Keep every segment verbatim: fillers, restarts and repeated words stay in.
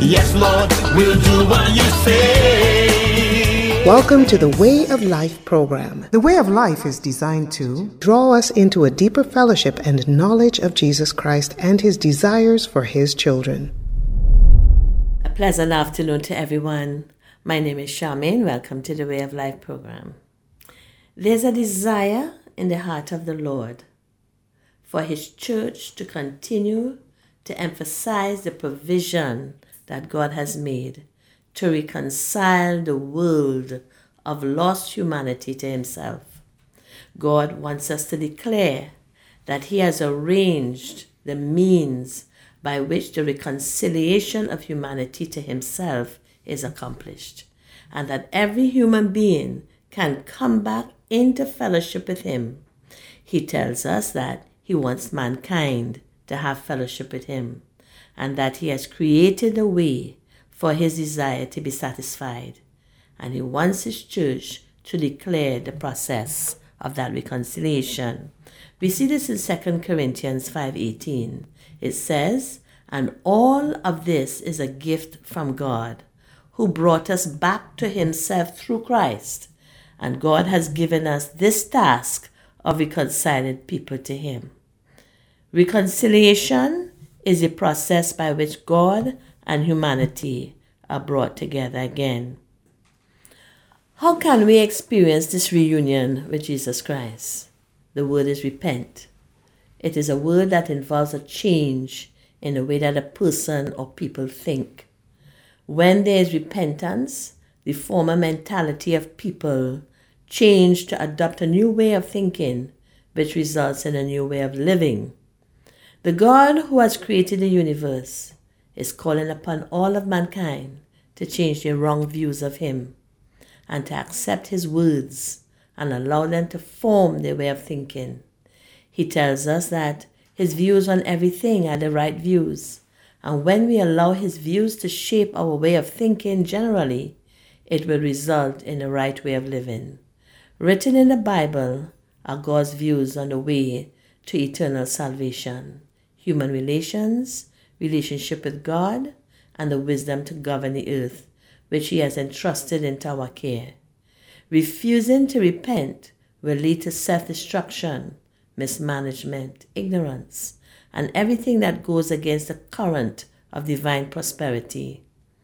Yes, Lord, we'll do what you say. Welcome to the Way of Life program. The Way of Life is designed to draw us into a deeper fellowship and knowledge of Jesus Christ and his desires for his children. A pleasant afternoon to everyone. My name is Charmaine. Welcome to the Way of Life program. There's a desire in the heart of the Lord for his church to continue to emphasize the provision that God has made to reconcile the world of lost humanity to himself. God wants us to declare that he has arranged the means by which the reconciliation of humanity to himself is accomplished, and that every human being can come back into fellowship with him. He tells us that he wants mankind to have fellowship with him, and that he has created a way for his desire to be satisfied. And he wants his church to declare the process of that reconciliation. We see this in Second Corinthians five eighteen. It says, "And all of this is a gift from God, who brought us back to himself through Christ. And God has given us this task of reconciling people to him." Reconciliation is a process by which God and humanity are brought together again. How can we experience this reunion with Jesus Christ? The word is repent. It is a word that involves a change in the way that a person or people think. When there is repentance, the former mentality of people change to adopt a new way of thinking, which results in a new way of living. The God who has created the universe is calling upon all of mankind to change their wrong views of him and to accept his words and allow them to form their way of thinking. He tells us that his views on everything are the right views, and when we allow his views to shape our way of thinking generally, it will result in the right way of living. Written in the Bible are God's views on the way to eternal salvation, human relations, relationship with God, and the wisdom to govern the earth, which he has entrusted into our care. Refusing to repent will lead to self-destruction, mismanagement, ignorance, and everything that goes against the current of divine prosperity.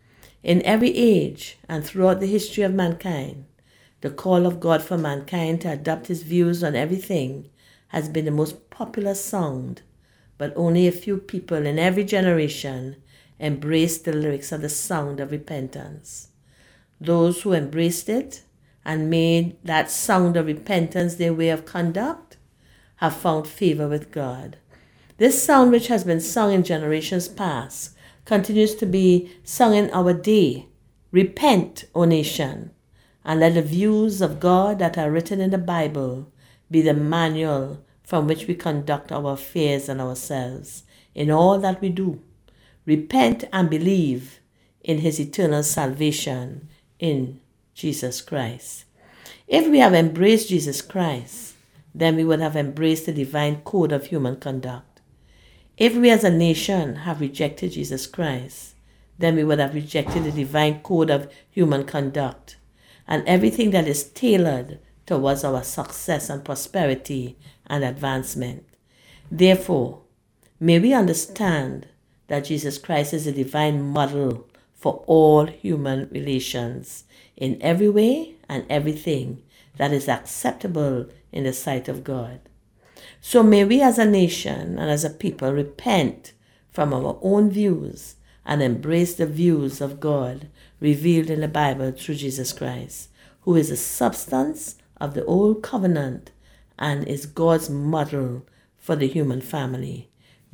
In every age and throughout the history of mankind, the call of God for mankind to adopt his views on everything has been the most popular song, but only a few people in every generation embraced the lyrics of the sound of repentance. Those who embraced it and made that sound of repentance their way of conduct have found favor with God. This sound, which has been sung in generations past, continues to be sung in our day. Repent, O nation, and let the views of God that are written in the Bible be the manual from which we conduct our affairs and ourselves in all that we do. Repent and believe in his eternal salvation in Jesus Christ. If we have embraced Jesus Christ, then we would have embraced the divine code of human conduct. If we as a nation have rejected Jesus Christ, then we would have rejected the divine code of human conduct and everything that is tailored towards our success and prosperity and advancement. Therefore, may we understand that Jesus Christ is a divine model for all human relations in every way and everything that is acceptable in the sight of God. So may we as a nation and as a people repent from our own views and embrace the views of God revealed in the Bible through Jesus Christ, who is the substance of the old covenant and is God's model for the human family.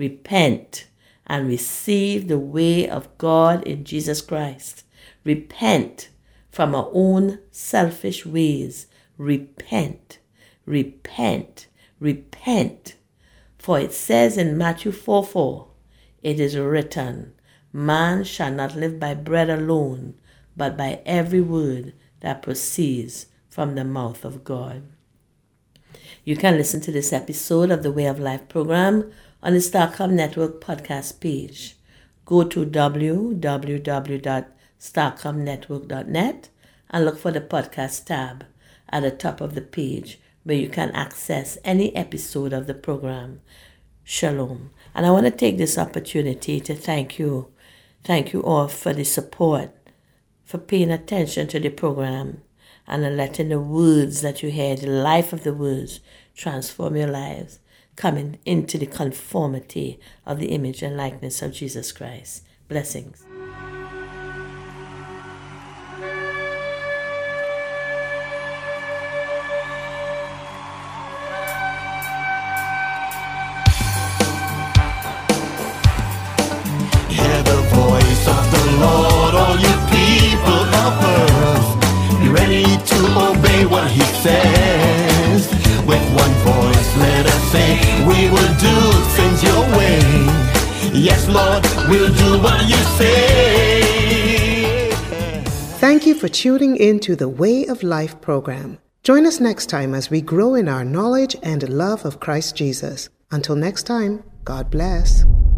Repent and receive the way of God in Jesus Christ. Repent from our own selfish ways. Repent, repent, repent. For it says in Matthew four four, it is written, "Man shall not live by bread alone, but by every word that proceeds from the mouth of God." You can listen to this episode of the Way of Life program on the Starcom Network podcast page. go to w w w dot starcom network dot net and look for the podcast tab at the top of the page where you can access any episode of the program. Shalom. And I want to take this opportunity to thank you. Thank you all for the support, for paying attention to the program, and letting the words that you hear, the life of the words, transform your lives, coming into the conformity of the image and likeness of Jesus Christ. Blessings. Hear the voice of the Lord, all you people of earth. Be ready to obey what he says. With one voice, let us say, we will do things your way. Yes, Lord, we'll do what you say. Thank you for tuning in to the Way of Life program. Join us next time as we grow in our knowledge and love of Christ Jesus. Until next time, God bless.